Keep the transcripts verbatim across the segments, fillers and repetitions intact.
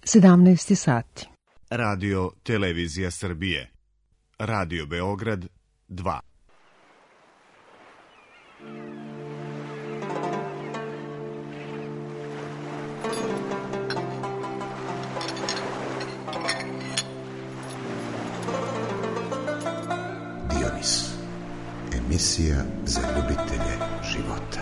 sedamnaest sati. Radio Televizija Srbije. Radio Beograd dva. Dionis. Emisija za ljubitelje života.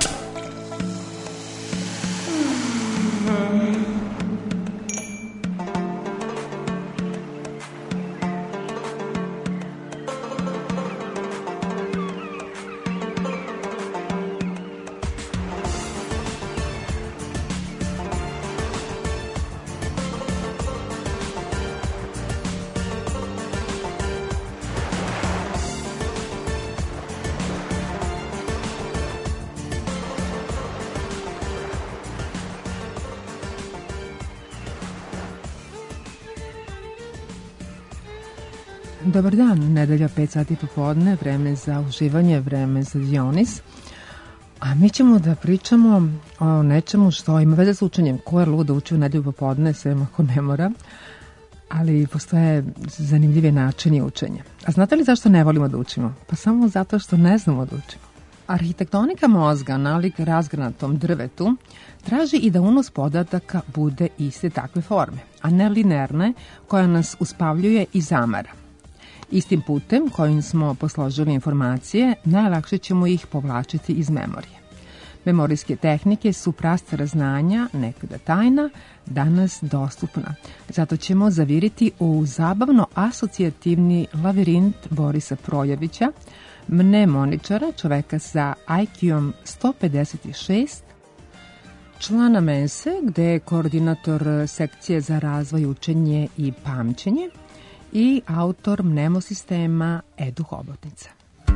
Dobar dan, nedelja pet sati popodne, vreme za uživanje, vreme za Dionis. A mi ćemo da pričamo o nečemu što ima veze s učenjem. Ko je lud da uči u nedelju popodne, sem ako ne mora, ali postoje zanimljivi načini učenja. A znate li zašto ne volimo da učimo? Pa samo zato što ne znamo da učimo. Arhitektonika mozga, nalik razgranatom drvetu, traži i da unos podataka bude iste takve forme, a ne linearne koja nas uspavljuje i zamara. Istim putem kojim smo posložili informacije, najlakše ćemo ih povlačiti iz memorije. Memorijske tehnike su prastara znanja, nekada tajna, danas dostupna. Zato ćemo zaviriti u zabavno asocijativni lavirint Borisa Projevića, mnemoničara, čoveka sa I Q-om sto pedeset šest, člana Mense, gde je koordinator sekcije za razvoj, učenje i pamćenje, i autor mnemosistema Edu Hobotnica.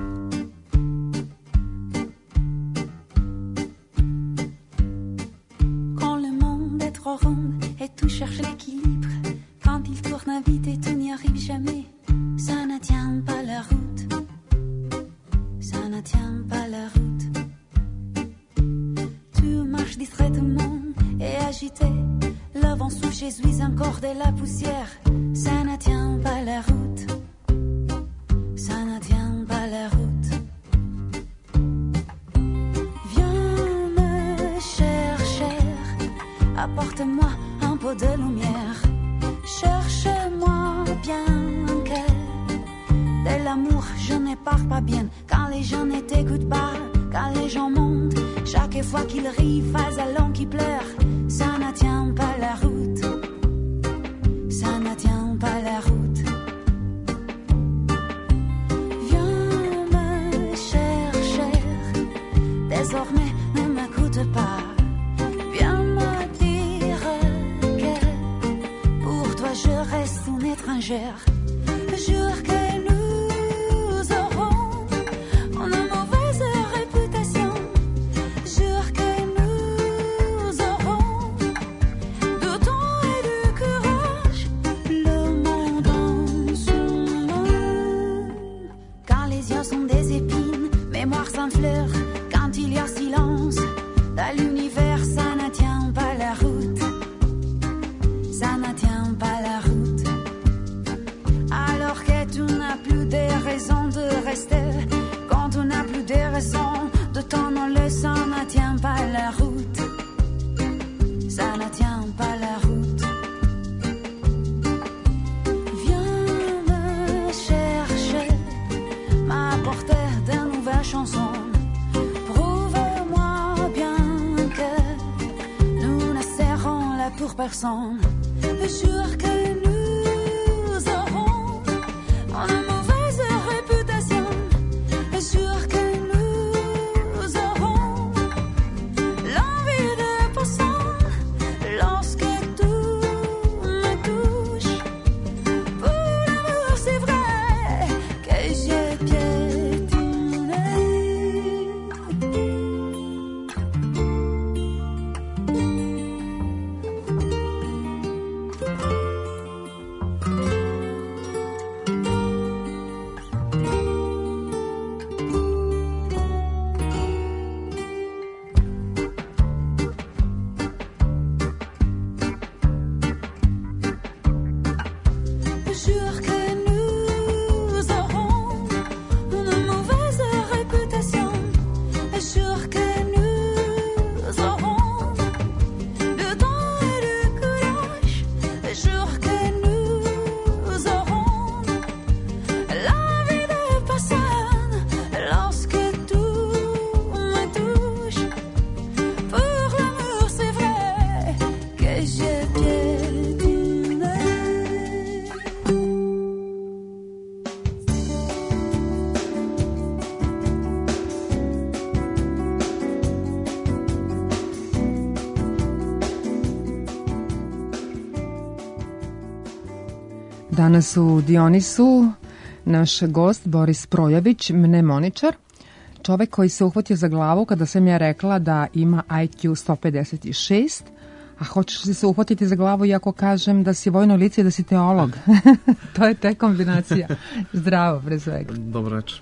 Quand le monde est trop rond et tout cherche l'équilibre, quand il tourne vite et tout n'y arrive jamais, ça ne tient pas la route, ça ne tient pas la route. Tu marches distraitement et agité, le vent souffle, je suis encore de la poussière. Ça ne tient pas la route, ça ne tient pas la route. Viens me chercher, apporte-moi un peu de lumière. Cherche-moi bien que de l'amour je ne parle pas bien. Quand les gens ne t'écoutent pas, quand les gens mentent, chaque fois qu'ils rient, face à l'homme qui pleure. Ça ne tient pas la route, ça ne tient pas la route. Viens me chercher, désormais ne m'écoute pas. Viens me dire que pour toi je reste une étrangère. Jure que nous aurons une mauvaise réputation. Jure que nous aurons du temps et du courage. Le monde en son nom. Quand les yeux sont des épines, mémoire sans fleurs. Quand il y a silence dans l'univers, ça ne tient pas la route, ça ne tient pas la route. Alors que tu n'as plus de raisons de rester, quand tu n'as plus de raisons de t'en aller, ça ne tient pas la route, ça ne tient pas la route. Viens me chercher, m'apporter de nouvelles chansons. Prouve-moi bien que nous ne serons là pour personne. Jure que nous aurons une mauvaise réputation. Jure que nous aurons l'envie de personne lorsque tout me touche. Pour l'amour c'est vrai que j'ai piétiné. Danas u Dionisu naš gost Boris Projavić, mnemoničar, čovek koji se uhvatio za glavu kada sam ja rekla da ima I Q sto pedeset šest, a hoćeš li se uhvatiti za glavu i ako kažem da si vojno lice i da si teolog? To je te kombinacija. Zdravo, pre svega. Dobro večer.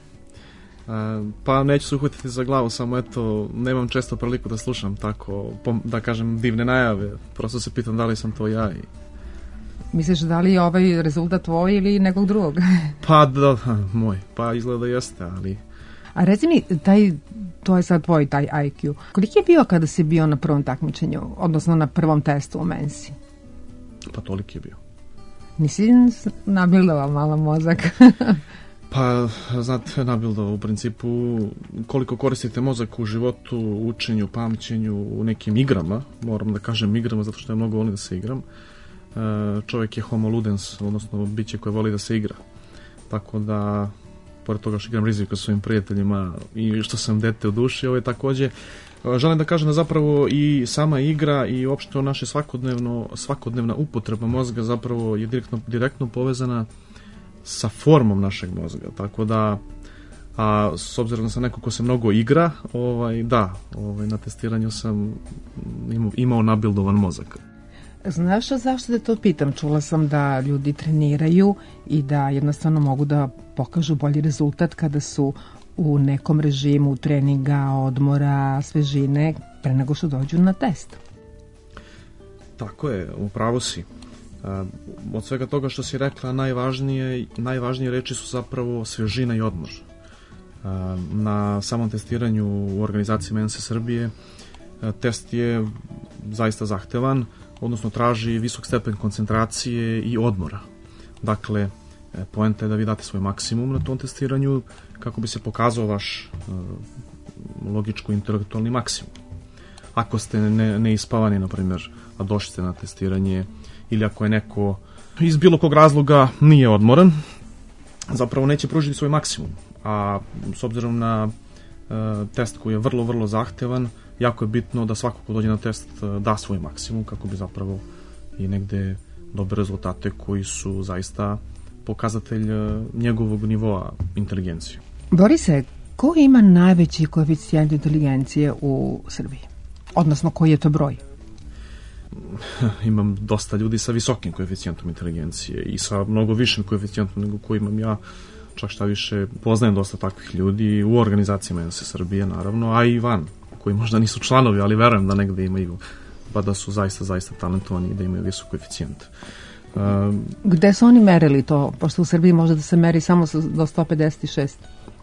Pa neću se uhvatiti za glavu, samo eto, nemam često priliku da slušam tako, da kažem, divne najave. Prosto se pitam da li sam to ja i... Misliš da li je ovaj rezultat tvoj ili nekog drugog? Pa da, moj. Pa izgleda jeste, ali... A reci mi, taj, to je sad tvoj taj I Q. Koliki je bio kada si bio na prvom takmičenju, odnosno na prvom testu u Mensi? Pa toliki je bio. Nisi nabildovao malo mozak? Pa, znate, nabildovao u principu koliko koristite mozak u životu, učenju, pamćenju, u nekim igrama, moram da kažem igrama, zato što ja mnogo volim da se igram. Čovjek je homo ludens, odnosno biće koje voli da se igra. Tako da, pored toga što igram rizika sa svojim prijateljima i što sam dete u duši, ovo je takođe, želim da kažem da zapravo i sama igra i uopšte naše svakodnevno, svakodnevna upotreba mozga zapravo je direktno, direktno povezana sa formom našeg mozga. Tako da, a s obzirom da sam neko ko se mnogo igra, ovaj, da, ovaj, na testiranju sam imao, imao nabildovan mozak. Znaš zašto da to pitam? Čula sam da ljudi treniraju i da jednostavno mogu da pokažu bolji rezultat kada su u nekom režimu treninga, odmora, svežine, pre nego što dođu na test. Tako je, upravo si. Od svega toga što si rekla, najvažnije, najvažnije reči su zapravo svežina i odmor. Na samom testiranju u organizaciji Mense Srbije test je zaista zahtevan, odnosno traži visok stepen koncentracije i odmora. Dakle, poenta je da vi date svoj maksimum na tom testiranju kako bi se pokazao vaš logičko-intelektualni maksimum. Ako ste ne, neispavani, na primjer, a došli ste na testiranje, ili ako je neko iz bilo kog razloga nije odmoran, zapravo neće pružiti svoj maksimum. A s obzirom na e, test koji je vrlo, vrlo zahtevan, jako je bitno da svako ko dođe na test da svoj maksimum kako bi zapravo i negde dobre rezultate koji su zaista pokazatelj njegovog nivoa inteligencije. Borise, ko ima najveći koeficijent inteligencije u Srbiji? Odnosno, koji je to broj? Imam dosta ljudi sa visokim koeficijentom inteligencije i sa mnogo višim koeficijentom nego koji imam ja. Čak šta više, poznajem dosta takvih ljudi u organizaciji Mense Srbije, naravno, a i van, koji možda nisu članovi, ali verujem da negde imaju, pa da su zaista, zaista talentovani i da imaju visok koeficijent. Um, Gde su oni merili to? Pošto u Srbiji može da se meri samo do sto pedeset šest.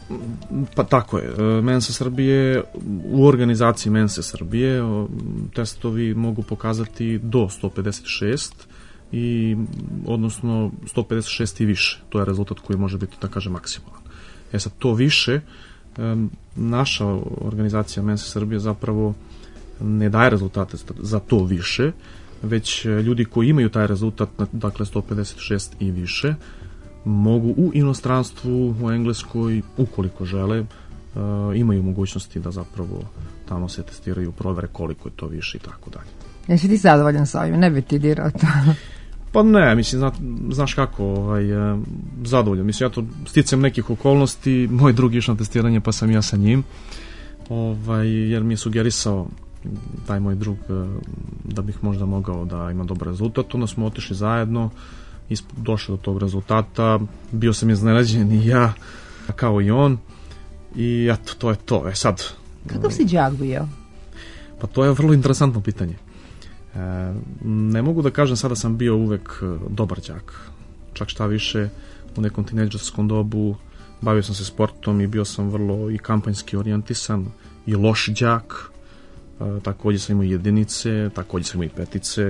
Pa tako je. Mensa Srbije, u organizaciji Mense Srbije testovi mogu pokazati do sto pedeset šest i odnosno sto pedeset šest i više. To je rezultat koji može biti, da kažem, maksimalan. E sad, to više, naša organizacija Mense Srbije zapravo ne daje rezultate za to više, već ljudi koji imaju taj rezultat, dakle sto pedeset šest i više, mogu u inostranstvu, u Engleskoj, ukoliko žele, imaju mogućnosti da zapravo tamo se testiraju, provere koliko je to više i tako dalje. Jesi ti zadovoljan sa ovim? Ne bi ti dirao to? Pa ne, mislim, zna, znaš kako, ovaj, zadovoljan. Mislim, ja to sticam nekih okolnosti, moj drug išao na testiranje pa sam ja sa njim, ovaj, jer mi je sugerisao taj moj drug da bih možda mogao da ima dobar rezultat. Onda smo otišli zajedno, došli do tog rezultata, bio sam iznenađen i ja, kao i on, i eto, to je to. E sad... Kakav si đak bio? Pa to je vrlo interesantno pitanje. E, ne mogu da kažem sada sam bio uvek dobar đak. Čak šta više, u nekom tinejdžerskom dobu bavio sam se sportom i bio sam vrlo i kampanjski orijentisan i loš đak. E, takođe sam imao jedinice, takođe sam imao i petice.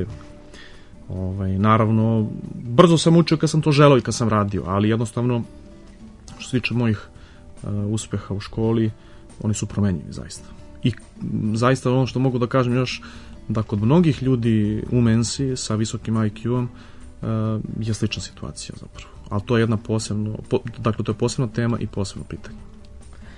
Ovaj, naravno, brzo sam učio kad sam to želeo i kad sam radio, ali jednostavno, što se tiče mojih uh, uspeha u školi, oni su promenjivi zaista. I zaista ono što mogu da kažem još, da kod mnogih ljudi u Mensi sa visokim I Q-om uh, je slična situacija zapravo. Ali to je jedna posebno, po, dakle to je posebna tema i posebno pitanje.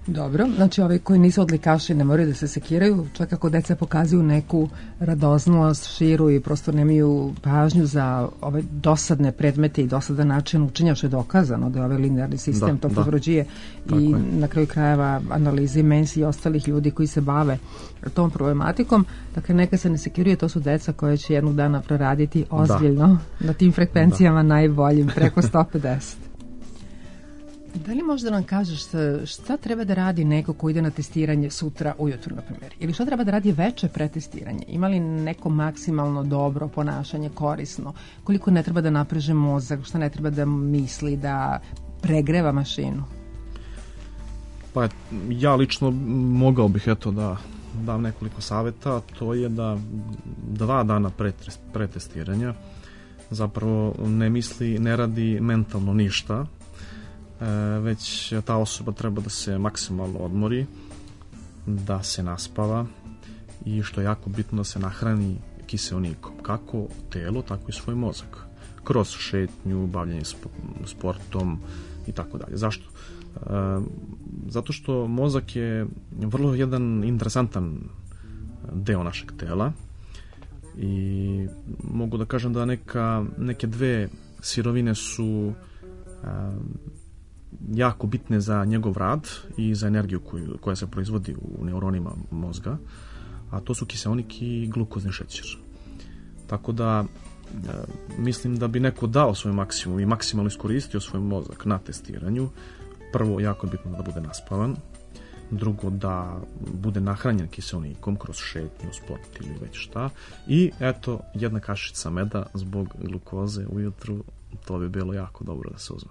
Dobro, znači ovi koji nisu odlikaši ne moraju da se sekiraju, čak ako deca pokazuju neku radoznost, širu i prosto nemaju pažnju za ove dosadne predmete i dosadan način učenja, što je dokazano da je ovaj linearni sistem to povrođuje i je. Na kraju krajeva analize Mensa i ostalih ljudi koji se bave tom problematikom. Dakle, neka se ne sekiruje, to su deca koje će jednog dana proraditi ozbiljno da. na tim frekvencijama da. najboljim, preko sto pedeset. Da li možda nam kažeš šta treba da radi neko ko ide na testiranje sutra ujutru, na primjer? Ili šta treba da radi veče pretestiranje? Ima li neko maksimalno dobro ponašanje, korisno? Koliko ne treba da napreže mozak? Šta ne treba da misli, da pregreva mašinu? Pa ja lično mogao bih eto da dam nekoliko savjeta. To je da dva dana pre, pre testiranja zapravo ne misli, ne radi mentalno ništa, E, već ta osoba treba da se maksimalno odmori, da se naspava i što je jako bitno da se nahrani kiseonikom, kako telo, tako i svoj mozak, kroz šetnju, bavljanje sportom i tako dalje. Zašto? E, zato što mozak je vrlo jedan interesantan deo našeg tela i mogu da kažem da neka, neke dve sirovine su e, jako bitne za njegov rad i za energiju koju, koja se proizvodi u neuronima mozga, a to su kiseonik i glukozni šećer. Tako da e, mislim da bi neko dao svoj maksimum i maksimalno iskoristio svoj mozak na testiranju. Prvo, jako je bitno da bude naspavan. Drugo, da bude nahranjen kiseonikom kroz šetnju, sport ili već šta. I eto, jedna kašica meda zbog glukoze ujutru, to bi bilo jako dobro da se uzme.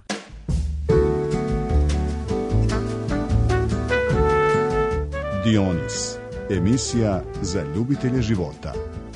Dionis, emisija za ljubitelje života.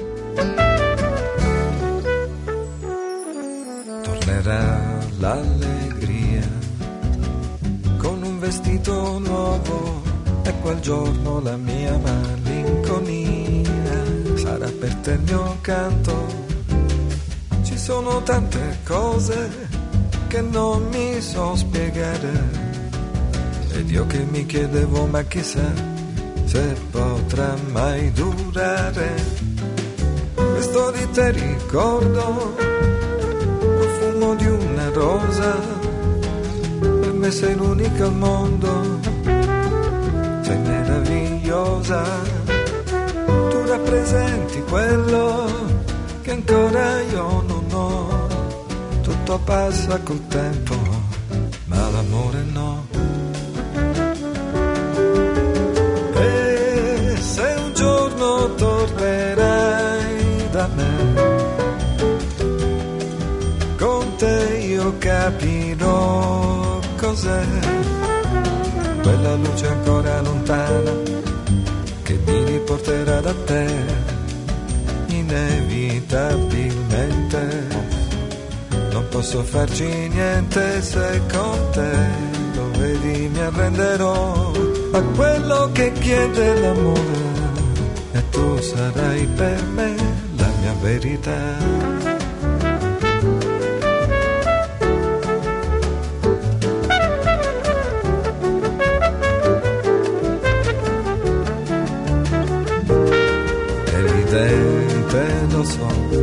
Tornerà l'allegria con un vestito nuovo e quel giorno la mia malinconia sarà per te il mio canto. Ci sono tante cose che non mi so spiegare ed io che mi chiedevo ma chissà se potrà mai durare. Questo di te ricordo, profumo di una rosa, per me sei l'unica al mondo, sei meravigliosa. Tu rappresenti quello che ancora io non ho. Tutto passa col tempo, ma l'amore no. Tornerai da me, con te io capirò cos'è quella luce ancora lontana che mi riporterà da te inevitabilmente. Non posso farci niente se con te lo vedi mi arrenderò a quello che chiede l'amore. E tu sarai per me la mia verità. Evidente, lo so,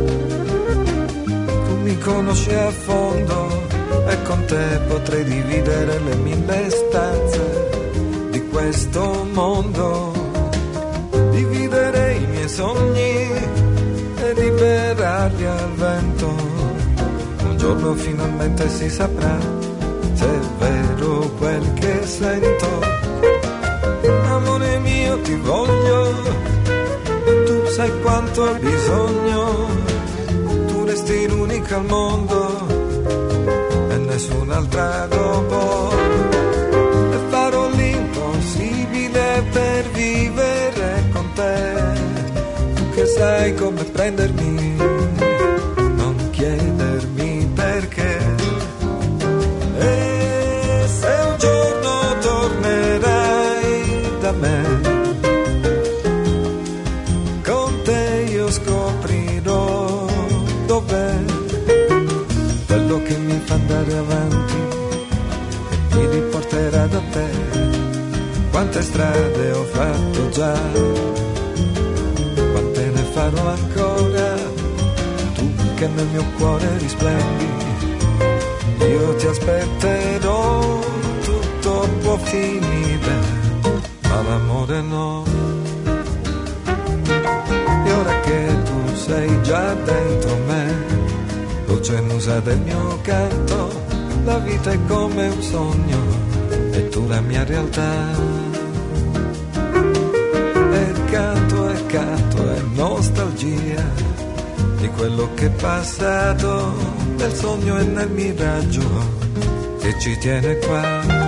tu mi conosci a fondo e con te potrei dividere le mille stanze di questo mondo. Dividerei i miei sogni e liberarli al vento. Un giorno finalmente si saprà se è vero quel che sento. Amore mio, ti voglio, tu sai quanto ho bisogno. Tu resti l'unica al mondo e nessun'altra dopo. E farò l'impossibile per vivere con te. Tu che sai come prendermi, non chiedermi perché. E se un giorno tornerai da me, con te io scoprirò dov'è quello che mi fa andare avanti e mi riporterà da te. quante strade ho fatto già, quante ne farò ancora, tu che nel mio cuore risplendi, io ti aspetterò, tutto può finire, ma l'amore no. E ora che tu sei già dentro me, dolce musa del mio canto, la vita è come un sogno e tu la mia realtà. E canto e canto è nostalgia di quello che è passato, nel sogno e nel miraggio che ci tiene qua.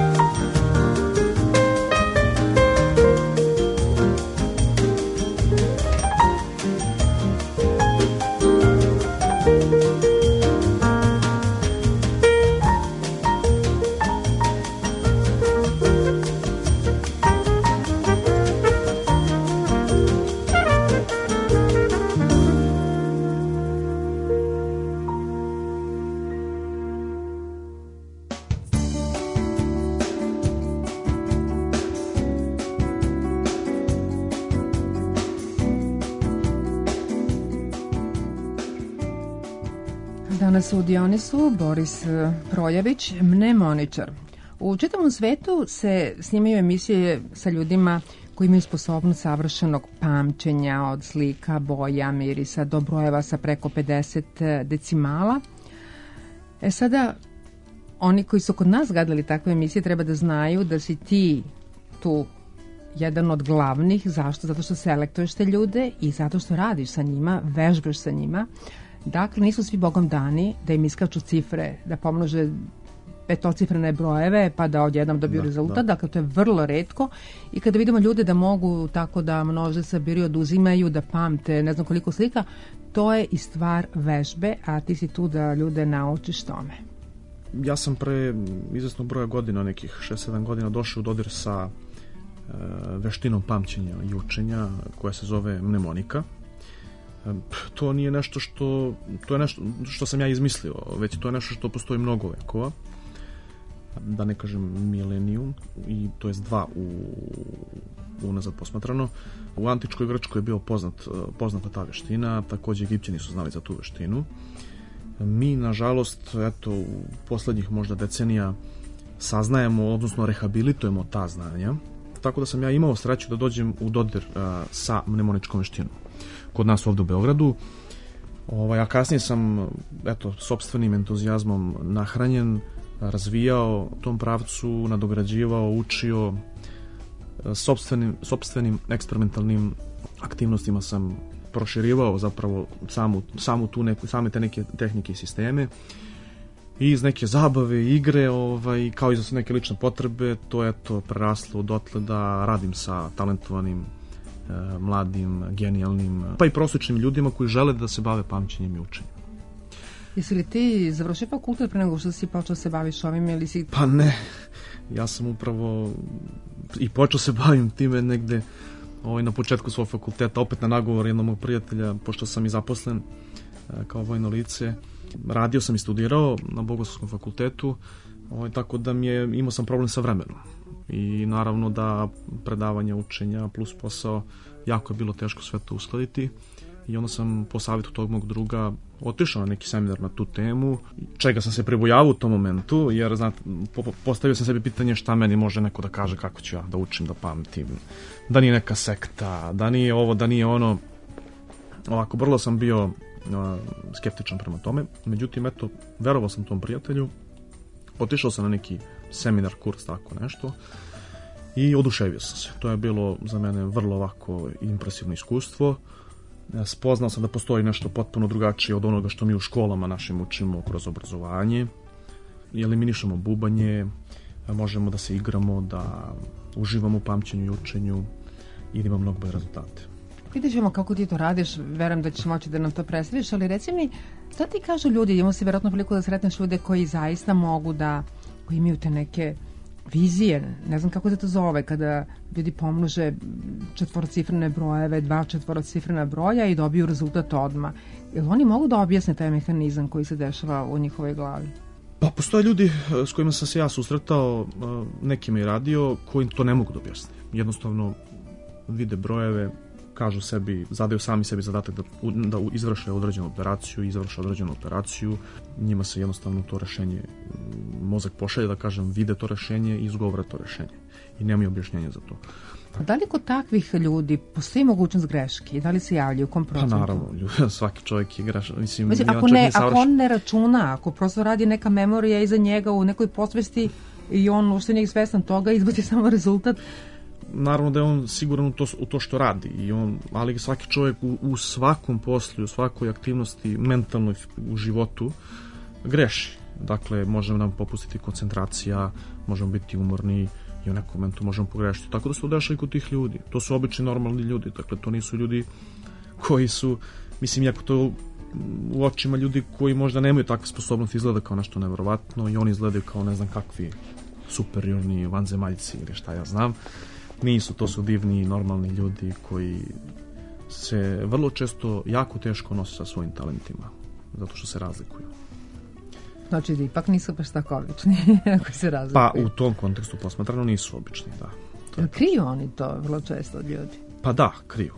Danas u Dionisu Boris Projević, mnemoničar. U čitavom svetu se snimaju emisije sa ljudima koji imaju sposobnost savršenog pamćenja od slika, boja, mirisa do brojeva sa preko pedeset decimala. E sada, oni koji su kod nas gledali takve emisije treba da znaju da si ti tu jedan od glavnih. Zašto? Zato što selektuješ te ljude i zato što radiš sa njima, vežbaš sa njima. Dakle, nisu svi Bogom dani da im iskaču cifre, da pomnože petocifrene brojeve pa da odjednom dobiju da, rezultat. Da. Dakle, to je vrlo retko. I kada vidimo ljude da mogu tako da množe, sabiri, oduzimaju, da pamte ne znam koliko slika, to je i stvar vežbe, a ti si tu da ljude naučiš tome. Ja sam pre izvesnog broja godina, nekih šest sedam godina, došao u dodir sa e, veštinom pamćenja i učenja koja se zove mnemonika. To nije nešto što to je nešto što sam ja izmislio, već to je nešto što postoji mnogo vekova, da ne kažem milenijum, i to je dva u unazad posmatrano. U antičkoj Grčkoj je bio poznat, poznata ta veština, takođe Egipćani su znali za tu veštinu. Mi, nažalost, eto, u poslednjih možda decenija saznajemo, odnosno rehabilitujemo ta znanja, tako da sam ja imao sreću da dođem u dodir a, sa mnemoničkom veštinom kod nas ovde u Beogradu. Ovaj, a kasnije sam, eto, sopstvenim entuzijazmom nahranjen, razvijao u tom pravcu, nadograđivao, učio, sopstvenim, sopstvenim eksperimentalnim aktivnostima sam proširivao zapravo samu, samu tu neku, same te neke tehnike i sisteme, i iz neke zabave, igre, ovaj, kao i za neke lične potrebe, to je to preraslo dotle da radim sa talentovanim, e, mladim, genijalnim, pa i prosječnim ljudima koji žele da se bave pamćenjem i učenjem. Jesi li ti završio fakultet pre nego što si počeo se baviš ovim ili si... Pa ne, ja sam upravo i počeo se bavim time negde ovaj, na početku svog fakulteta, opet na nagovor jednog mog prijatelja, pošto sam i zaposlen e, kao vojno lice. Radio sam i studirao na Bogoslovskom fakultetu, ovaj, tako da mi je, imao sam problem sa vremenom. I naravno da predavanja, učenja plus posao, jako je bilo teško sve to uskladiti. I onda sam po savjetu tog mog druga otišao na neki seminar na tu temu, čega sam se pribojavao u tom momentu, jer znate, po, postavio sam sebi pitanje šta meni može neko da kaže kako ću ja da učim, da pamtim, da nije neka sekta, da nije ovo, da nije ono. Ovako, vrlo sam bio skeptičan prema tome, međutim, eto, verovao sam tom prijatelju, otišao sam na neki seminar, kurs, tako nešto, i oduševio sam se. To je bilo za mene vrlo ovako impresivno iskustvo. Spoznao sam da postoji nešto potpuno drugačije od onoga što mi u školama našim učimo kroz obrazovanje. Eliminišemo bubanje, možemo da se igramo, da uživamo u pamćenju i učenju i da imamo mnogo bolje rezultate. Vidjet ćemo kako ti to radiš, verujem da ćeš moći da nam to predstaviš, ali reci mi, šta ti kažu ljudi, imamo si vjerojatno priliku da sretneš ljude koji zaista mogu da, koji imaju te neke vizije, ne znam kako se to zove, kada ljudi pomnože četvorocifrene brojeve, dva četvorocifrena broja i dobiju rezultat odmah. Jel oni mogu da objasne taj mehanizam koji se dešava u njihovoj glavi? Pa postoje ljudi s kojima sam se ja susretao, nekima i radio, koji to ne mogu da objasne. jednostavno vide brojeve, kažu sebi, zadaju sami sebi zadatak da, da izvrše određenu operaciju, izvrše određenu operaciju, njima se jednostavno to rešenje, mozak pošalje, da kažem, vide to rešenje i izgovore to rešenje. I nemaju objašnjenja za to. A da li kod takvih ljudi postoji mogućnost greške? Da li se javljaju u kom procentu? Pa naravno, svaki čovjek je grešan. Mislim, Mislim, ako, ne, ako on ne računa, ako prosto radi neka memorija iza njega u nekoj posvesti i on uopšte nije svestan toga, izbaci samo rezultat. Naravno da je on siguran u to, u to što radi, i on, ali svaki čovjek u, u svakom poslu, u svakoj aktivnosti mentalnoj u životu greši. Dakle, može nam popustiti koncentracija, možemo biti umorni i u nekom momentu možemo pogrešiti. Tako da se to dešava i kod tih ljudi. To su obični normalni ljudi, dakle to nisu ljudi koji su, mislim, jako to u očima ljudi koji možda nemaju takve sposobnosti, izgleda kao nešto neverovatno i oni izgledaju kao ne znam kakvi superiorni vanzemaljci ili šta ja znam. Nisu, to su divni normalni ljudi koji se vrlo često jako teško nose sa svojim talentima, zato što se razlikuju. Znači da ipak nisu baš tako obični ako se razlikuju. Pa u tom kontekstu posmatrano nisu obični, da. To kriju oni to vrlo često od ljudi? Pa da, kriju.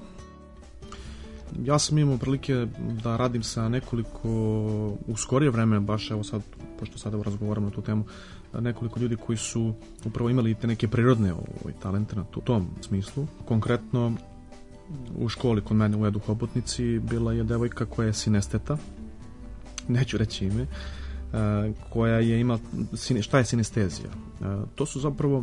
Ja sam imao prilike da radim sa nekoliko, u skorije vreme, baš evo sad, pošto sada razgovaramo na tu temu, nekoliko ljudi koji su upravo imali te neke prirodne ovaj, talente na u tom smislu. Konkretno u školi kod mene u Edu Hobotnici bila je devojka koja je sinesteta, neću reći ime, koja je ima, šta je sinestezija? To su zapravo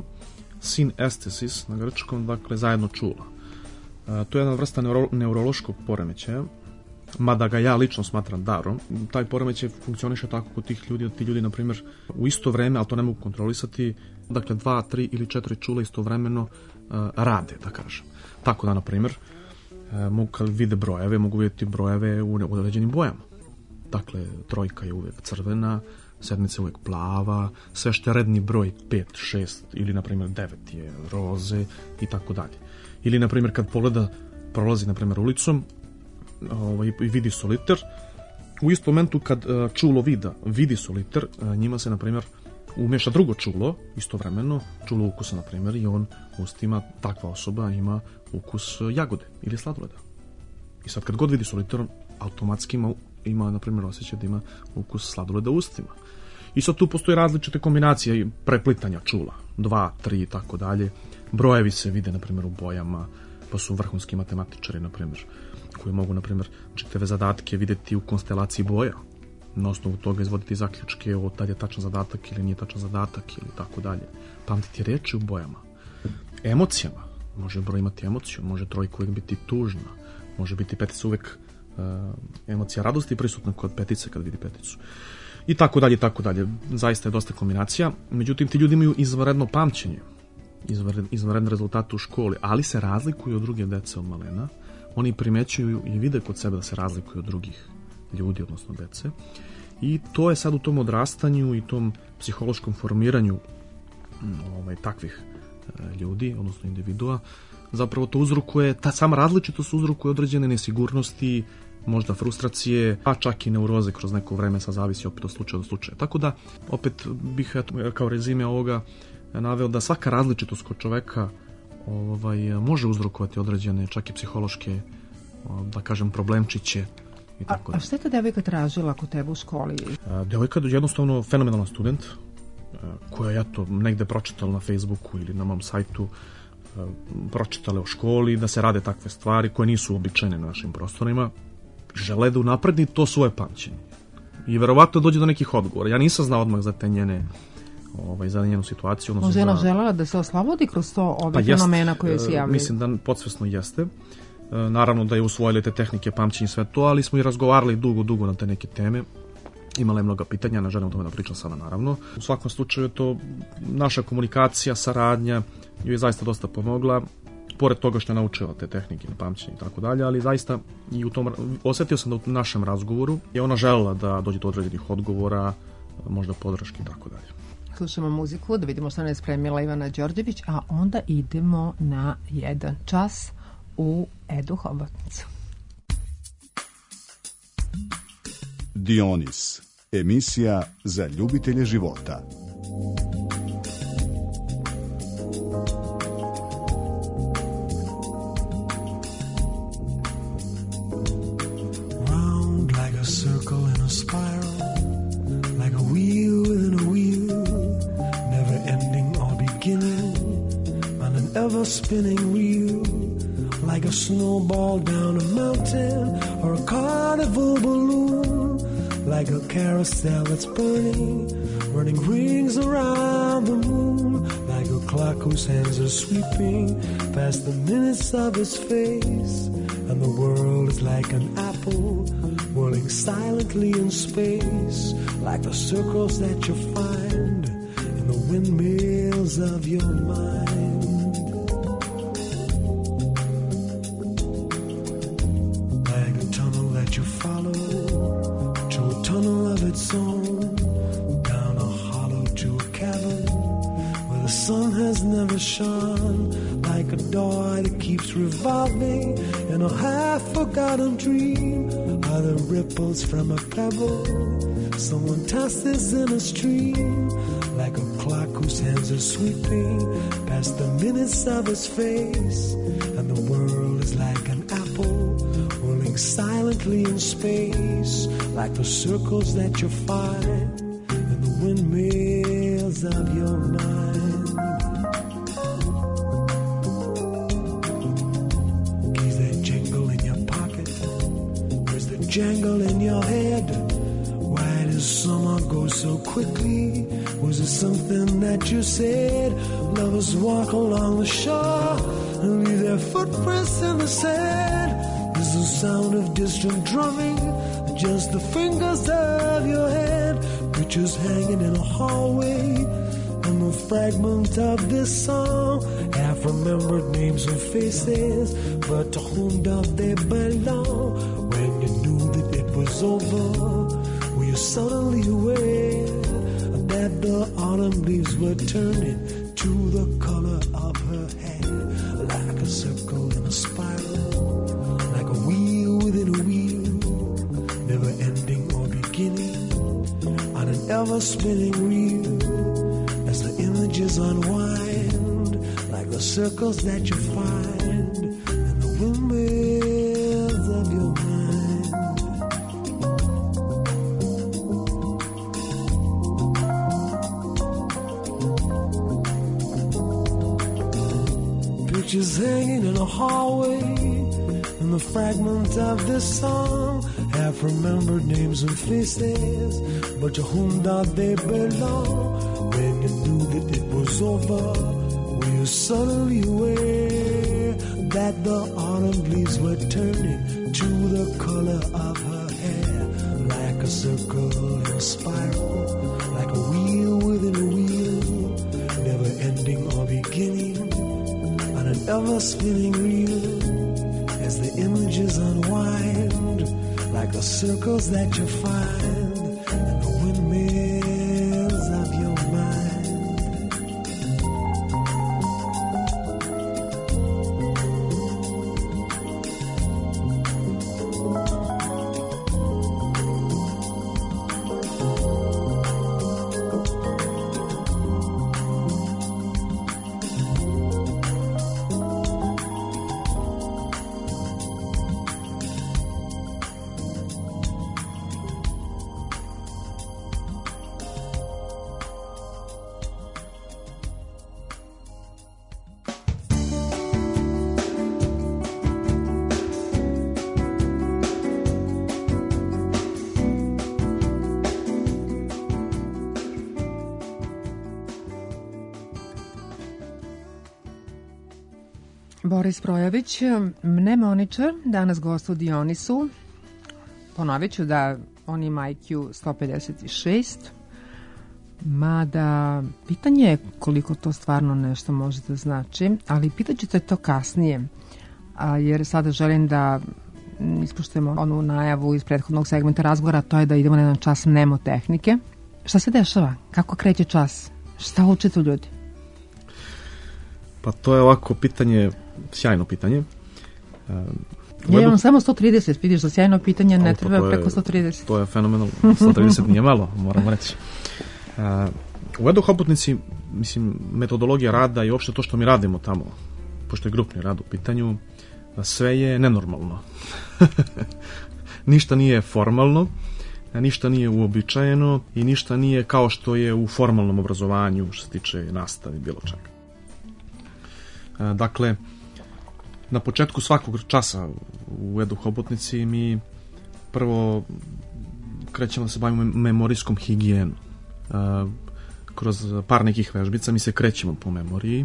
sinestesis na grčkom, dakle zajedno čula. To je jedna vrsta neuro, neurološkog poremećaja, mada ga ja lično smatram darom. Taj poremećaj funkcioniše tako kod tih ljudi, da ti ljudi, na primjer, u isto vreme, ali to ne mogu kontrolisati, dakle dva, tri ili četiri čula istovremeno uh, rade, da kažem. Tako da, na primjer, uh, mogu kad vide brojeve, mogu vidjeti brojeve u određenim bojama. Dakle, trojka je uvijek crvena, sedmica je uvijek plava, sve što je redni broj pet, šest ili, na primjer, devet je roze i tako dalje. Ili, na primjer, kad pogleda, prolazi, na primjer, ulicom, ovaj, i vidi soliter, u istom momentu kad uh, čulo vida vidi soliter, uh, njima se, na primjer, umeša drugo čulo, istovremeno, čulo ukusa, na primjer, i on ustima, takva osoba ima ukus uh, jagode ili sladoleda. I sad kad god vidi soliter, on automatski ima, ima na primjer, osjećaj da ima ukus sladoleda u ustima. I sad tu postoje različite kombinacije i preplitanja čula, dva, tri i tako dalje. Brojevi se vide, na primjer, u bojama, pa su vrhunski matematičari, na primjer, koji mogu, na primjer, čitave zadatke vidjeti u konstelaciji boja, na osnovu toga izvoditi zaključke o da li je tačan zadatak ili nije tačan zadatak ili tako dalje. Pamtiti reči u bojama, emocijama, može broj imati emociju, može trojka uvijek biti tužna, može biti petica uvijek uh, emocija radosti prisutna kod petice kad vidi peticu. I tako dalje, i tako dalje. Zaista je dosta kombinacija. Međutim, ti ljudi imaju izvanredno pamćenje, izvanredne rezultate u školi, ali se razlikuju od druge dece od malena. Oni primećuju i vide kod sebe da se razlikuju od drugih ljudi, odnosno dece. I to je sad u tom odrastanju i tom psihološkom formiranju ovaj, takvih e, ljudi, odnosno individua, zapravo to uzrokuje, ta sama različitost uzrokuje određene nesigurnosti, možda frustracije, pa čak i neuroze kroz neko vreme, sad zavisi opet od slučaja do slučaja. Tako da, opet bih eto, kao rezime ovoga naveo da svaka različitost kod čoveka ovaj, može uzrokovati određene, čak i psihološke, da kažem, problemčiće i tako a, a šta je ta devojka tražila kod tebe u školi? A, devojka je jednostavno fenomenalan student, a, koja je to negde pročitala na Facebooku ili na mom sajtu, a, pročitala o školi, da se rade takve stvari koje nisu uobičajene na našim prostorima, žele da unapredi to svoje pamćenje. I verovatno dođe do nekih odgovora. Ja nisam znao odmah za te njene Ovaj, za njenu situaciju. Možda je ona želela da se oslobodi kroz to ove pa fenomena koje se javljaju? Mislim da podsvesno jeste. E, naravno da je usvojili te tehnike pamćenja i sve to, ali smo i razgovarali dugo, dugo na te neke teme. Imala je mnoga pitanja, ne želim o tome da pričam sada, naravno. U svakom slučaju je to naša komunikacija, saradnja joj je zaista dosta pomogla. Pored toga što je naučila te tehnike pamćenja i tako dalje, ali zaista i u tom, osjetio sam da u našem razgovoru je ona želela da dođe do određenih odgovora, možda podrške i tako dalje. Slušamo muziku, da vidimo što nam je spremila Ivana Đorđević, a onda idemo na jedan čas u Edu Hobotnicu. Dionis, emisija za ljubitelje života. wheel within a wheel, never ending or beginning, on an ever-spinning wheel, like a snowball down a mountain or a carnival balloon, like a carousel that's burning, running rings around the moon, like a clock whose hands are sweeping past the minutes of his face, and the world is like an apple whirling silently in space, like the circles that you find in the windmills of your mind. Like a tunnel that you follow to a tunnel of its own, down a hollow to a cavern where the sun has never shone, like a door that keeps revolving in a half-forgotten dream, are the ripples from a pebble someone tosses in a stream, like a clock whose hands are sweeping past the minutes of his face, and the world is like an apple whirling silently in space, like the circles that you find in the windmills of your mind. Keys that jingle in your pocket, where's the jangle in your head? Why does summer go so quickly? Was it something that you said? Lovers walk along the shore and leave their footprints in the sand. Is the sound of distant drumming just the fingers of your hand? Pictures hanging in a hallway, and the fragment of this song, half-remembered names and faces, but to whom do they belong? When you knew that it was over, were you suddenly aware that the autumn leaves were turning to the color of her hair, like a circle in a spiral, like a wheel within a wheel, never ending or beginning, on an ever-spinning wheel, as the images unwind, like the circles that you find in the windmills of your mind. Pictures hanging in a hallway, and the fragment of this song, half-remembered names and faces, but to whom do they belong? When you knew that it was over, were you suddenly aware that the autumn leaves were turning to the color of her hair, like a circle in a spiral, like a wheel within a wheel, never ending or beginning, on an ever-spinning reel, as the images unwind, like the circles that you find in the windmills of your mind. Boris Projović, mnemoničar, danas gost u Dionisu. Ponovit ću da on ima I Q sto pedeset šest, mada pitanje je koliko to stvarno nešto može da znači, ali pitat ću te to kasnije, a, jer sada želim da ispuštujemo onu najavu iz prethodnog segmenta razgovora, to je da idemo na jedan čas mnemotehnike. Šta se dešava? Kako kreće čas? Šta uče tu ljudi? Pa to je ovako pitanje, sjajno pitanje. Uh, Ja imam samo sto trideset, vidiš, za sjajno pitanje ne treba preko sto trideset. To je fenomenalno, sto trideset nije malo, moram reći. Uh, u Edo Hobotnici, mislim, metodologija rada i uopšte to što mi radimo tamo, pošto je grupni rad u pitanju, sve je nenormalno. Ništa nije formalno, uh, ništa nije uobičajeno i ništa nije kao što je u formalnom obrazovanju što se tiče nastave bilo čega. Dakle, na početku svakog časa u Edu Hobotnici mi prvo krećemo da se bavimo memorijskom higijenom. Kroz par nekih vežbica mi se krećemo po memoriji,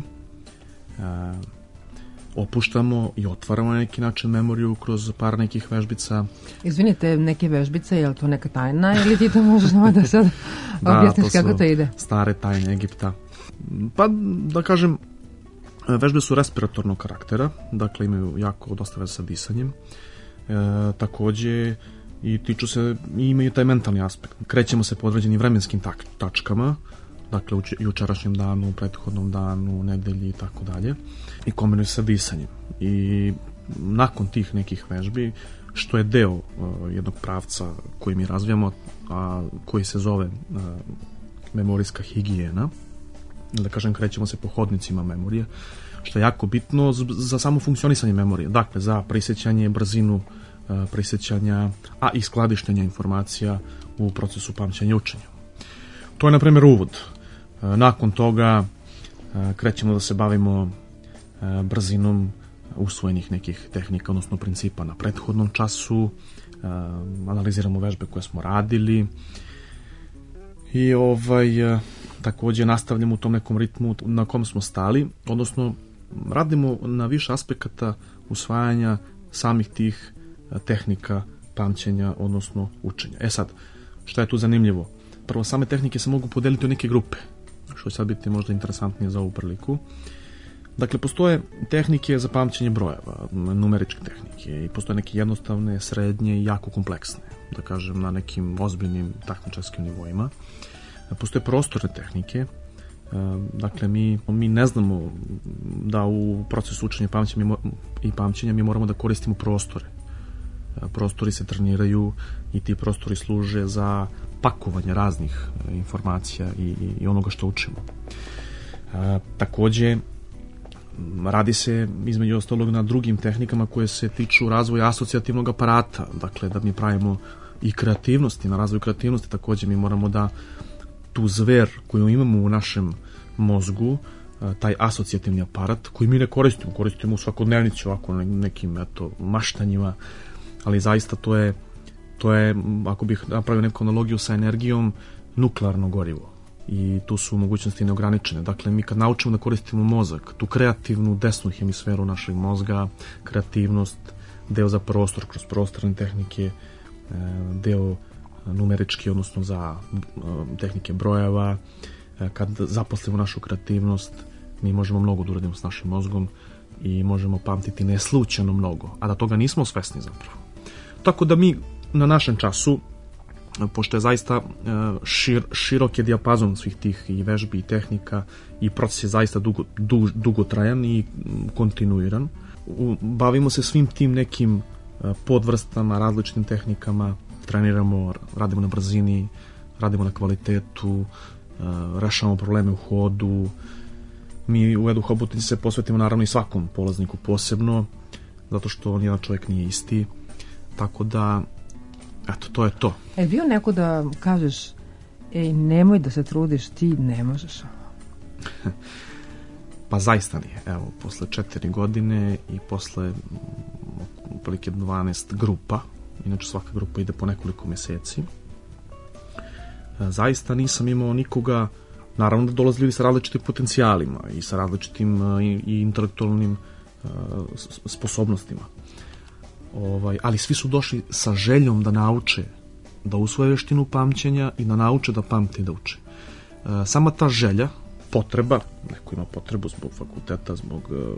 opuštamo i otvaramo na neki način memoriju kroz par nekih vežbica. Izvinite, neke vežbice, je li to neka tajna ili ti to možeš nama da sad da, objasniš kako to ide? Stare tajne Egipta. Pa da kažem, vežbe su respiratornog karaktera, dakle imaju jako dosta veze sa disanjem. E, takođe i tiču se, i imaju taj mentalni aspekt. Krećemo se po određenim vremenskim tak, tačkama, dakle u jučerašnjem danu, u prethodnom danu, nedelji i tako dalje, i kombinuju se sa disanjem. I nakon tih nekih vežbi, što je deo uh, jednog pravca koji mi razvijamo, a koji se zove uh, memorijska higijena, da kažem, krećemo se po hodnicima memorije, što je jako bitno za samo funkcionisanje memorije, dakle za prisjećanje, brzinu uh, prisjećanja, a i skladištenja informacija u procesu pamćenja i učenja. To je, na primjer, uvod. Nakon toga krećemo da se bavimo brzinom usvojenih nekih tehnika, odnosno principa na prethodnom času, analiziramo vežbe koje smo radili i ovaj, takođe nastavljamo u tom nekom ritmu na kom smo stali, odnosno radimo na više aspekata usvajanja samih tih tehnika pamćenja, odnosno učenja. E sad, šta je tu zanimljivo? Prvo, same tehnike se mogu podeliti u neke grupe, što će sad biti možda interesantnije za ovu priliku. Dakle, postoje tehnike za pamćenje brojeva, numeričke tehnike, i postoje neke jednostavne, srednje i jako kompleksne, da kažem, na nekim ozbiljnim takmičarskim nivoima. Postoje prostorne tehnike, dakle, mi, mi ne znamo da u procesu učenja pamćenja i pamćenja mi moramo da koristimo prostore. Prostori se treniraju i ti prostori služe za pakovanje raznih informacija i, i onoga što učimo. E, takođe, radi se između ostalog na drugim tehnikama koje se tiču razvoja asocijativnog aparata, dakle da mi pravimo i kreativnosti, na razvoju kreativnosti takođe mi moramo da tu zver koju imamo u našem mozgu, taj asocijativni aparat, koji mi ne koristimo, koristimo u svakodnevnici ovako nekim eto, maštanjima, ali zaista to je, to je, ako bih napravio neku analogiju sa energijom, nuklearno gorivo. I tu su mogućnosti neograničene. Dakle, mi kad naučimo da koristimo mozak, tu kreativnu desnu hemisferu našeg mozga, kreativnost, deo za prostor, kroz prostorne tehnike, deo numerički, odnosno za tehnike brojeva, kad zaposlimo našu kreativnost, mi možemo mnogo da uradimo s našim mozgom i možemo pamtiti neslučajno mnogo, a da toga nismo svesni zapravo. Tako da mi na našem času, pošto je zaista šir, širok je dijapazon svih tih i vežbi i tehnika i proces je zaista dugo, du, dugotrajan i kontinuiran, bavimo se svim tim nekim podvrstama, različitim tehnikama, treniramo, radimo na brzini, radimo na kvalitetu, rešavamo probleme u hodu. Mi u Edu Hobotnici se posvetimo naravno i svakom polazniku posebno, zato što nijedan čovjek nije isti. Tako da, eto, to je to. E, bio neko da kažeš, ej, nemoj da se trudiš, ti ne možeš ovo? Pa zaista nije. Evo, posle četiri godine i posle otprilike dvanaest grupa, inače svaka grupa ide po nekoliko meseci, zaista nisam imao nikoga, naravno da dolazili sa različitim potencijalima i sa različitim i, i intelektualnim uh, sposobnostima. Ovaj, ali svi su došli sa željom da nauče, da usvoje veštinu pamćenja i da nauče da pamte i da uče. Uh, sama ta želja, potreba, neko ima potrebu zbog fakulteta, zbog uh,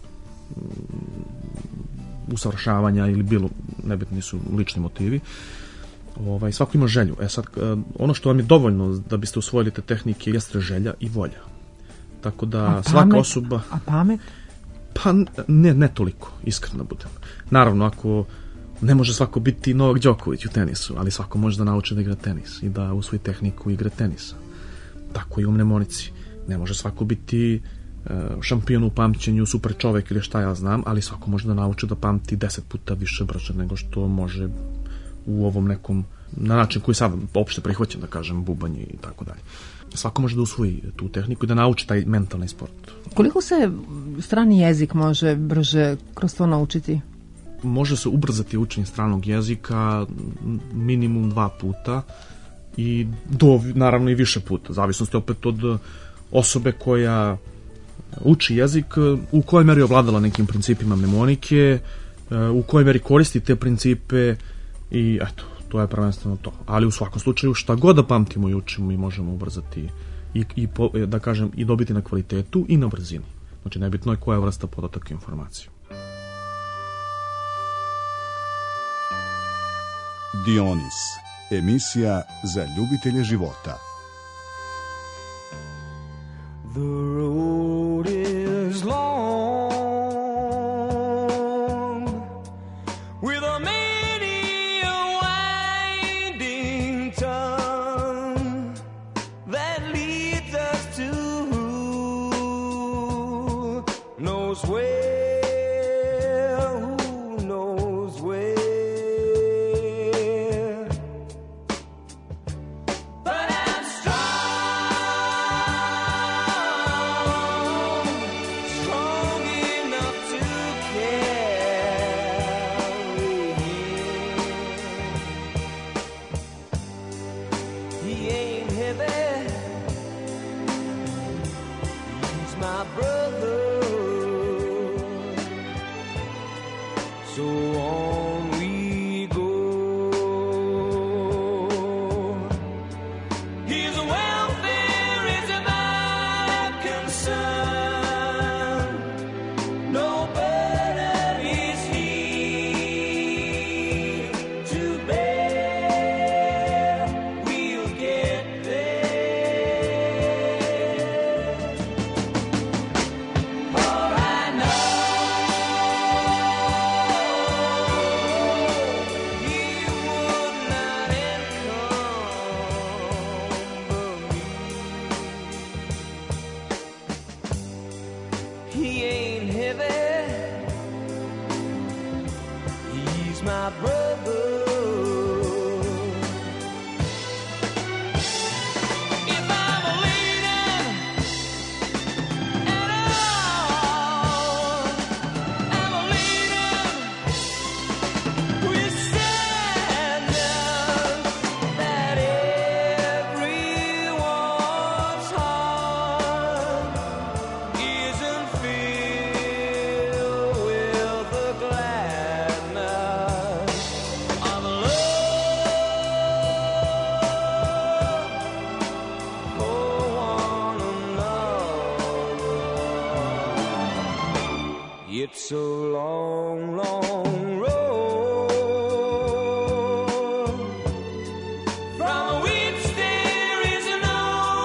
usavršavanja ili bilo, nebitni su lični motivi, ovaj, svako ima želju. E sad, ono što vam je dovoljno da biste usvojili te tehnike jeste želja i volja. Tako da a svaka pamet, osoba... A pamet? Pa ne, ne toliko, iskreno budem. Naravno, ako ne može svako biti Novak Đoković u tenisu, ali svako može da nauči da igra tenis i da usvoji tehniku igre tenisa. Tako i u mnemonici. Ne može svako biti šampion u pamćenju, super čovek ili šta ja znam, ali svako može da nauči da pamti deset puta više brže nego što može u ovom nekom na način koji sad opšte prihvaćam, da kažem, bubanje i tako dalje. Svako može da usvoji tu tehniku i da nauči taj mentalni sport. Koliko se strani jezik može brže kroz to naučiti? Može se ubrzati učenje stranog jezika minimum dva puta i do, naravno i više puta, zavisnosti opet od osobe koja uči jezik, u kojoj meri ovladala nekim principima mnemonike, u kojoj meri koristi te principe i eto, to je prvenstveno to. Ali u svakom slučaju šta god da pamtimo i učimo mi možemo ubrzati i, i po, da kažem i dobiti na kvalitetu i na brzini. Znači nebitno je koja je vrsta podataka informacije. Dionis, emisija za ljubitelje života. The road is long with a many a winding tongue that leads us to who knows where, who knows where. But I'm strong, strong enough to carry him. He ain't heavy, he's my brother. So on we go. His welfare is my concern. No burden is he to bear. We'll get there. For I know he would not encumber me. He ain't heavy, he's my brother. If I'm a leader at all, I'm a leader with sadness that everyone's heart isn't filled with the gladness of love for one another. It's a long, long road from which there is no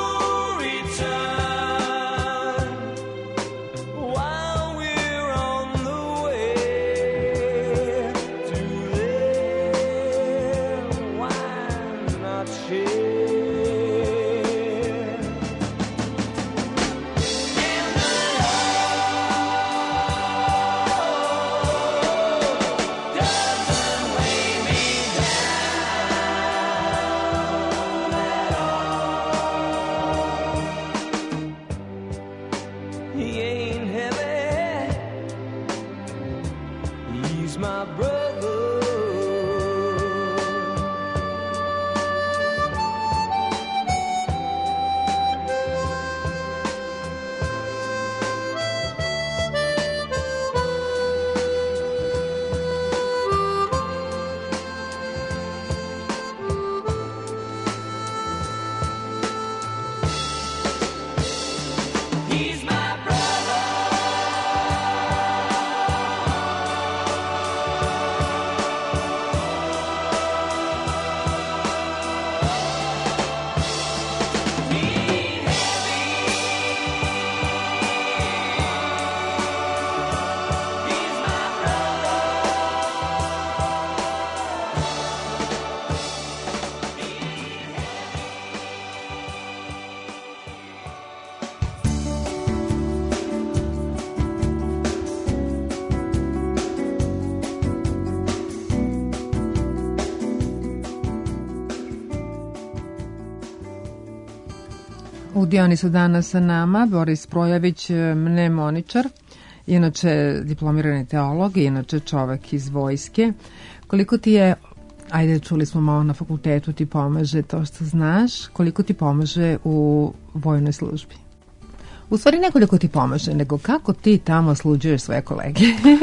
return. While we're on the way to there, why not share? And the Lord doesn't weigh me down at all. He ain't heavy, he's my brother. U Dionisu danas sa nama Boris Projavić, mnemoničar, inače diplomirani teolog i inače čovek iz vojske. Koliko ti je, ajde čuli smo malo na fakultetu, ti pomaže to što znaš, koliko ti pomaže u vojnoj službi? U stvari ne koliko ti pomaže, nego kako ti tamo sluđuješ svoje kolege?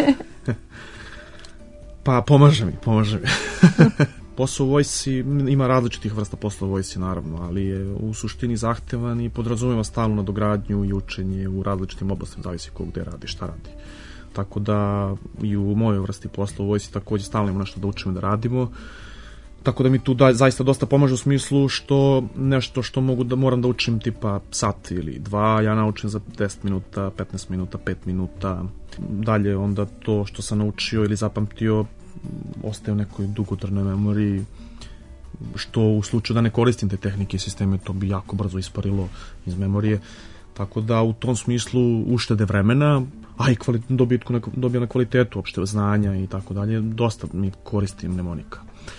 Pa pomaže mi, pomaže mi. Posao u vojsci, ima različitih vrsta posla u vojsci naravno, ali je u suštini zahtevan i podrazumeva stalnu nadogradnju i učenje u različitim oblastima, zavisi ko gde radi, šta radi. Tako da i u mojoj vrsti posla u vojsci takođe stalno imamo nešto da učimo da radimo. Tako da mi tu da, zaista dosta pomaže u smislu što nešto što mogu da moram da učim tipa sat ili dva, ja naučim za deset minuta, petnaest minuta, pet minuta. Dalje onda to što sam naučio ili zapamtio ostaje u nekoj dugotrajnoj memoriji, što u slučaju da ne koristim te tehnike i sisteme, to bi jako brzo isparilo iz memorije. Tako da u tom smislu uštede vremena, a i dobija na kvalitetu opšte znanja i tako dalje, dosta mi koristim mnemonika.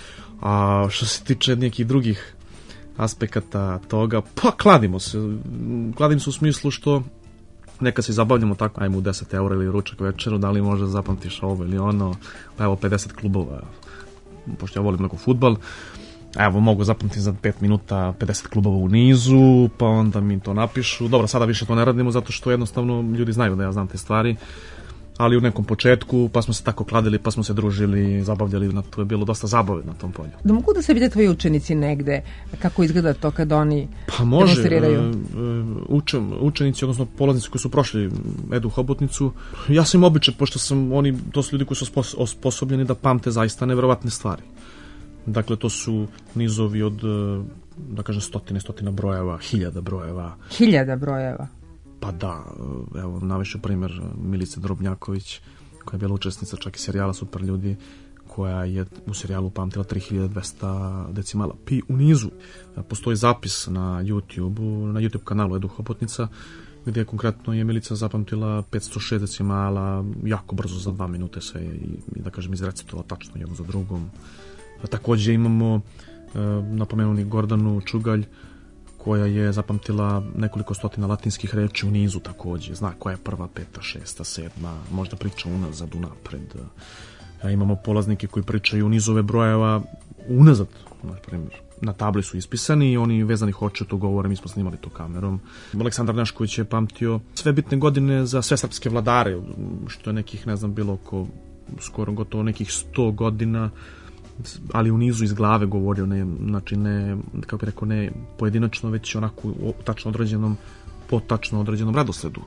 A što se tiče nekih drugih aspekata toga, pa kladimo se. Kladim se u smislu što nekad se zabavljamo tako, ajmo u deset eura ili ručak večeru, da li možda zapamtiš ovo ili ono, pa evo pedeset klubova, pošto ja volim mnogo fudbal, evo mogu zapamtiti za pet minuta pedeset klubova u nizu, pa onda mi to napišu. Dobro, sada više to ne radimo zato što jednostavno ljudi znaju da ja znam te stvari, ali u nekom početku, pa smo se tako kladili, pa smo se družili, zabavljali, na to je bilo dosta zabave na tom polju. Da mogu da se vide tvoji učenici negde, kako izgleda to kad oni pa može, demonstriraju? Učen, učenici, odnosno polaznici koji su prošli edu hobotnicu, ja sam im običan, pošto sam, oni, to su ljudi koji su osposobljeni da pamte zaista neverovatne stvari. Dakle, to su nizovi od, da kažem, stotine, stotina brojeva, hiljada brojeva. Hiljada brojeva? Pa da, evo, navišu primjer Milice Drobnjaković, koja je bila učesnica čak i serijala Super ljudi, koja je u serijalu pamtila tri hiljade dvesta decimala pi u nizu. Postoji zapis na YouTube-u, na YouTube kanalu Edu Hobotnica, gdje konkretno je Milica zapamtila petsto šest decimala jako brzo, za dva minute se je, i da kažem, izrecitovala tačno jedno za drugom. Takođe imamo napomenuli Gordanu Čugalj, koja je zapamtila nekoliko stotina latinskih reči u nizu takođe. Zna koja je prva, peta, šesta, sedma, možda priča unazad, unapred. Imamo polaznike koji pričaju nizove brojeva unazad, na primjer. Na tabli su ispisani i oni vezanih očiju to govore, mi smo snimali to kamerom. Aleksandar Nešković je pamtio sve bitne godine za sve srpske vladare, što je nekih, ne znam, bilo oko skoro gotovo nekih sto godina, ali u nizu iz glave govorio, ne, znači ne, kako bih rekao, ne pojedinačno, već onako u tačno određenom, po tačno određenom redosledu.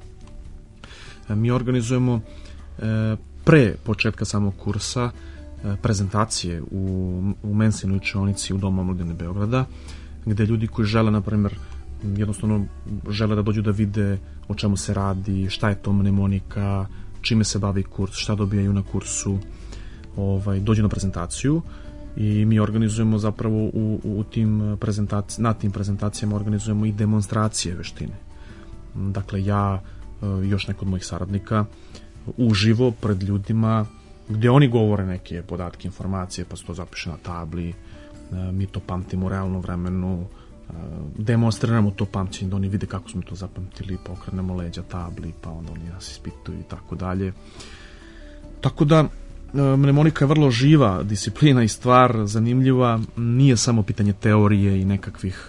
Mi organizujemo e, pre početka samog kursa e, prezentacije u, u mensinoj učionici u Domu omladine Beograda, gde ljudi koji žele, na primjer, jednostavno žele da dođu da vide o čemu se radi, šta je to mnemonika, čime se bavi kurs, šta dobijaju na kursu, Ovaj, dođu na prezentaciju i mi organizujemo zapravo u, u tim prezentaci, na tim prezentacijama organizujemo i demonstracije veštine. Dakle, ja i još neko od mojih saradnika uživo pred ljudima gdje oni govore neke podatke, informacije, pa se to zapiše na tabli, mi to pamtimo u realnom vremenu, demonstriramo to pamćenje da oni vide kako smo to zapamtili, pokrenemo leđa tabli, pa onda oni nas ispituju i tako dalje. Tako da mnemonika je vrlo živa disciplina i stvar, zanimljiva, nije samo pitanje teorije i nekakvih,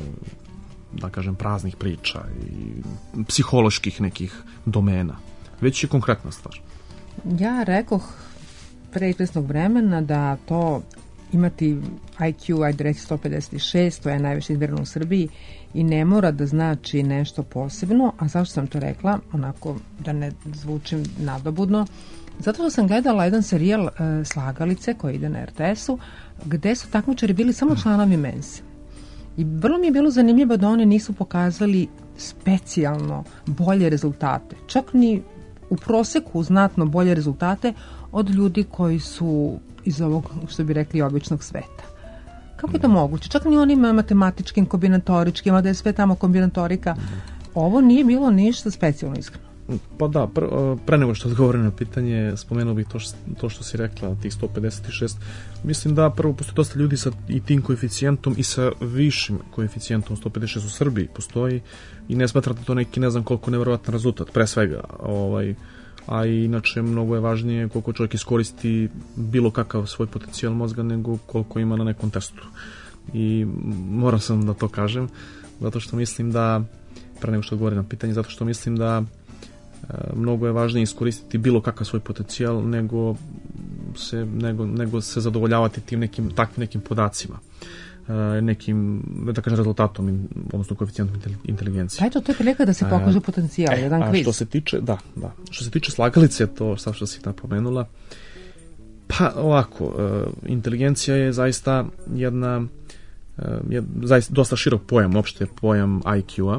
da kažem, praznih priča i psiholoških nekih domena, već je konkretna stvar. Ja rekoh pre izvesnog vremena da to imati I Q, ajde reći sto pedeset šest, to je najviše izmjereno u Srbiji i ne mora da znači nešto posebno, a zašto sam to rekla, onako da ne zvučim nadobudno, zato što sam gledala jedan serijal uh, Slagalice koji ide na R T S-u, gde su takmičari bili samo članovi mense. I vrlo mi je bilo zanimljivo da oni nisu pokazali specijalno bolje rezultate, čak ni u proseku znatno bolje rezultate od ljudi koji su iz ovog, što bi rekli, običnog sveta. Kako je to moguće? Čak ni onim matematičkim, kombinatoričkim, a da je sve tamo kombinatorika. Ovo nije bilo ništa specijalno, iskreno. Pa da, pr, pre nego što odgovorim na pitanje, spomenuo bih to što, to što si rekla, tih sto pedeset šest. Mislim da prvo postoji dosta ljudi sa i tim koeficijentom i sa višim koeficijentom sto pedeset šest u Srbiji postoji i ne smatrate to neki ne znam koliko nevjerovatan rezultat, pre svega. Ovaj, a inače mnogo je važnije koliko čovjek iskoristi bilo kakav svoj potencijal mozga nego koliko ima na nekom testu. I moram sam da to kažem, zato što mislim da, pre nego što odgovorim na pitanje, zato što mislim da mnogo je važnije iskoristiti bilo kakav svoj potencijal nego se, nego, nego se zadovoljavati tim nekim, takvim nekim podacima, nekim, da kažem, rezultatom, odnosno koeficijentom inteligencije. Pa eto, to je prilika da se pokaže potencijal, jedan a kviz. Što se tiče, da, da, što se tiče slagalice, to sad što si napomenula, pa ovako, inteligencija je zaista jedna, je zaista dosta širok pojam, opšte pojam I Q-a,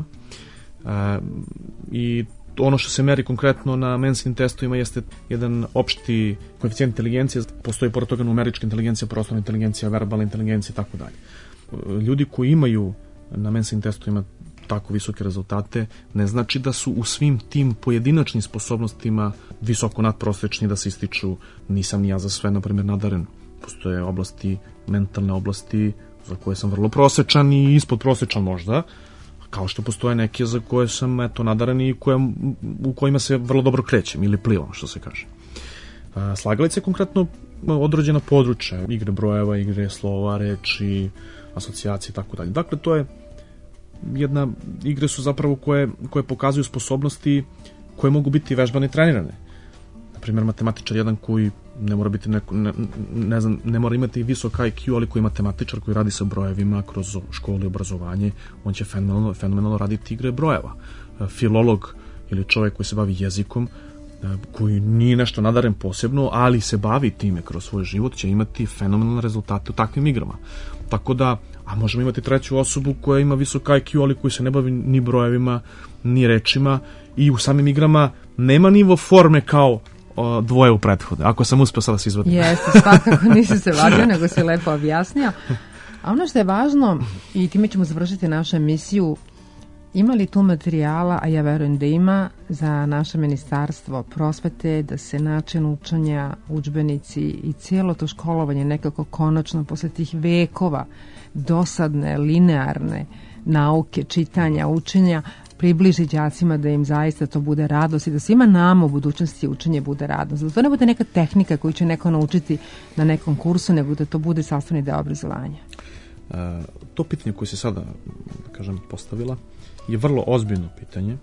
i ono što se meri konkretno na menskim testovima jeste jedan opšti koeficijent inteligencije, postoji pored toga numerička inteligencija, prostorna inteligencija, verbalna inteligencija i tako dalje. Ljudi koji imaju na menskim testovima tako visoke rezultate, ne znači da su u svim tim pojedinačnim sposobnostima visoko nadprosečni, da se ističu nisam ni ja za sve, na primjer, nadaren. Postoje oblasti, mentalne oblasti za koje sam vrlo prosečan i ispod prosečan možda, kao što postoje neke za koje sam eto nadaren i koje, u kojima se vrlo dobro krećem ili plivam, što se kaže. Slagalica je konkretno određena područja, igre brojeva, igre slova, reči, asocijacije i tako dalje. Dakle, to je jedna, igre su zapravo koje, koje pokazuju sposobnosti koje mogu biti vežbane i trenirane. Naprimjer, matematičar jedan koji ne mora biti neko, ne, ne znam, ne mora imati visok I Q, ali koji je matematičar koji radi sa brojevima kroz školu i obrazovanje, on će fenomenalno, fenomenalno raditi igre brojeva. Filolog ili čovjek koji se bavi jezikom, koji nije nešto nadaren posebno, ali se bavi time kroz svoj život, će imati fenomenalne rezultate u takvim igrama. Tako da, a možemo imati treću osobu koja ima visok I Q, ali koji se ne bavi ni brojevima, ni rečima i u samim igrama nema nivo forme kao o, dvoje u prethode, ako sam uspio sada se izvadim. Jeste, svakako nisi se vadio, nego si lepo objasnio. A ono što je važno, i time ćemo završiti našu emisiju, ima li tu materijala, a ja verujem da ima, za naše ministarstvo prosvete, da se način učenja, udžbenici i cijelo to školovanje nekako konačno posle tih vekova dosadne, linearne nauke, čitanja, učenja, približi đacima, da im zaista to bude radost i da svima nama u budućnosti učenje bude radost. Da to ne bude neka tehnika koju će neko naučiti na nekom kursu, nego da to bude sastavni deo obrazovanja. E, to pitanje koje se sada, da kažem, postavila je vrlo ozbiljno pitanje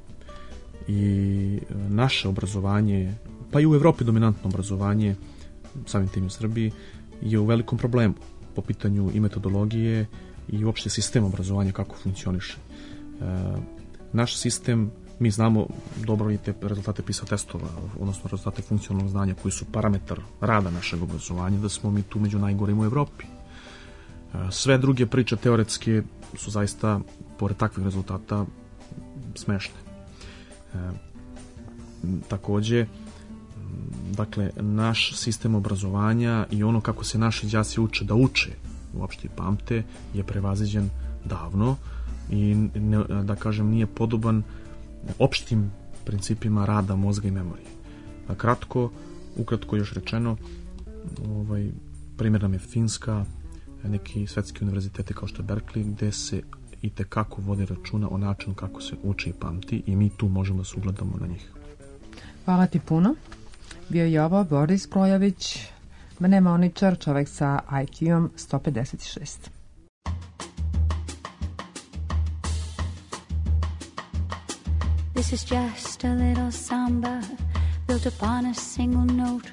i naše obrazovanje, pa i u Evropi dominantno obrazovanje, samim tim u Srbiji, je u velikom problemu po pitanju i metodologije i uopšte sistem obrazovanja kako funkcioniše. E, naš sistem, mi znamo dobro i te rezultate PISA testova, odnosno rezultate funkcionalnog znanja koji su parametar rada našeg obrazovanja, da smo mi tu među najgorim u Evropi. E, sve druge priče teoretske su zaista, pored takvih rezultata, smešne. E, takođe, dakle, naš sistem obrazovanja i ono kako se naši đaci uče da uče, uopšte i pamte, je prevaziđen davno i, ne, da kažem, nije podoban opštim principima rada mozga i memorije. A kratko, ukratko još rečeno, ovaj, primjer nam je Finska, neki svetski univerzitete kao što je Berkeley, gde se i tekako vode računa o načinu kako se uči i pamti i mi tu možemo da se ugledamo na njih. Hvala ti puno. Bio je ovo Boris Projović, mnemoničar, čovek sa I Q-om sto pedeset šest. This is just a little samba built upon a single note.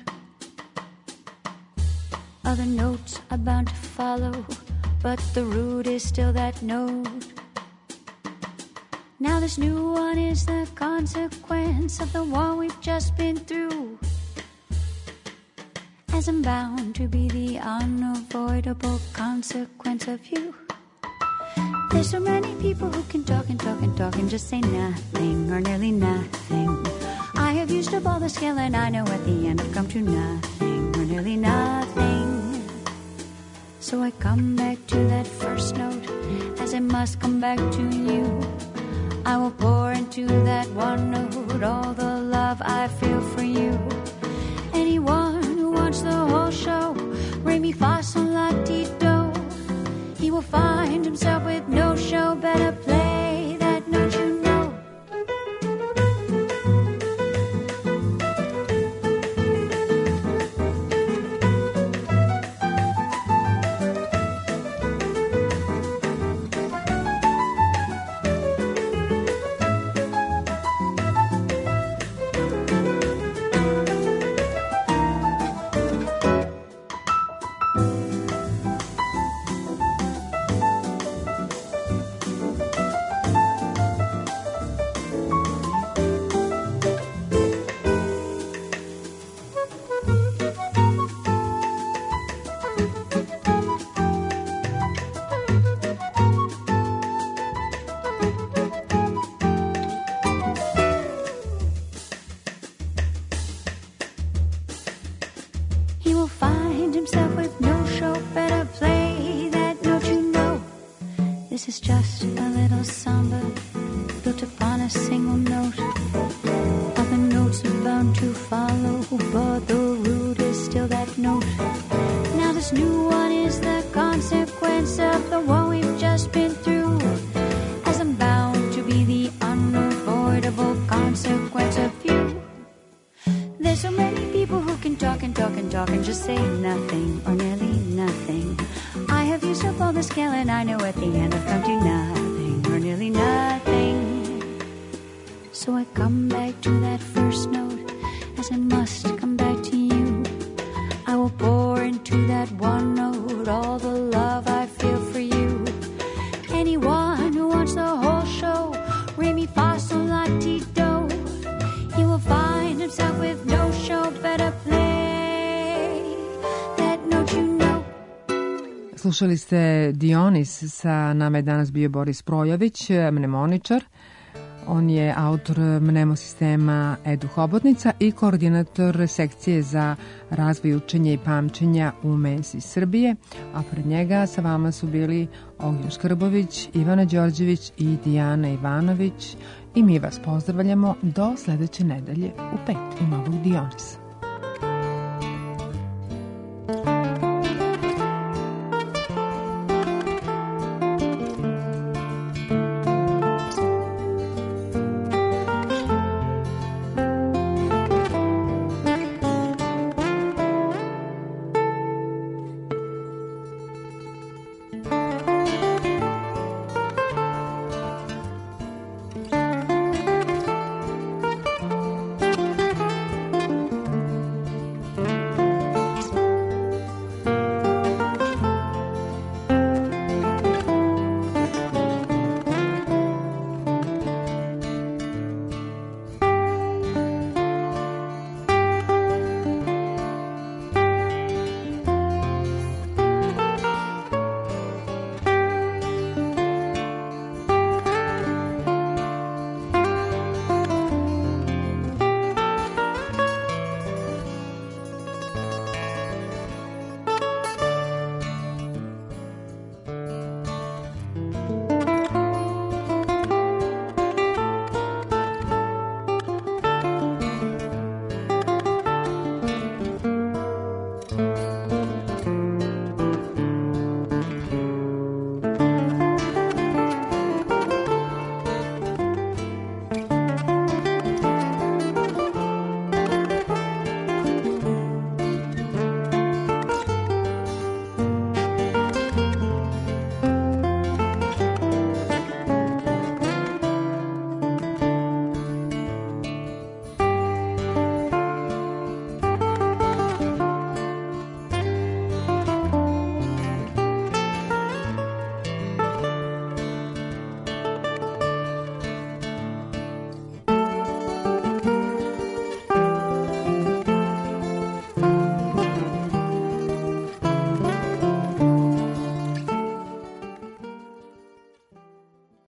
Other notes are bound to follow, but the root is still that note. Now this new one is the consequence of the one we've just been through, as I'm bound to be the unavoidable consequence of you. There's so many people who can talk and talk and talk and just say nothing or nearly nothing. I have used up all the skill and I know at the end I've come to nothing or nearly nothing. So I come back to that first note, as I must come back to you. I will pour into that one note all the love I feel for you. Anyone who wants the whole show, re mi fa sol la ti do, he will find himself with no show. Better play that note, you know. This is just a little samba built upon a single note. Other notes are bound to follow, but the root is still that note. Now this new one is the consequence of the one we've just been through, as I'm bound to be the unavoidable consequence of you. There's so many people who can talk and talk and talk and just say nothing or nearly nothing. I have used up all the scale and I know at the end I've come to nothing or nearly nothing. So I come back to that first note, as I must come back to you. I will pour into that one note all the love I feel for you. Anyone who wants the whole show, re mi fa sol la ti do, he will find himself with no show. Better play that note, you know. Slušali ste Dionis, sa nama je danas bio Boris Projović, mnemoničar. On je autor mnemosistema Edu Hobotnica i koordinator sekcije za razvoj učenja i pamćenja u Mensi Srbije, a pred njega sa vama su bili Ognjen Škrbović, Ivana Đorđević i Dijana Ivanović i mi vas pozdravljamo do sledeće nedelje u pet u novog Dionisa.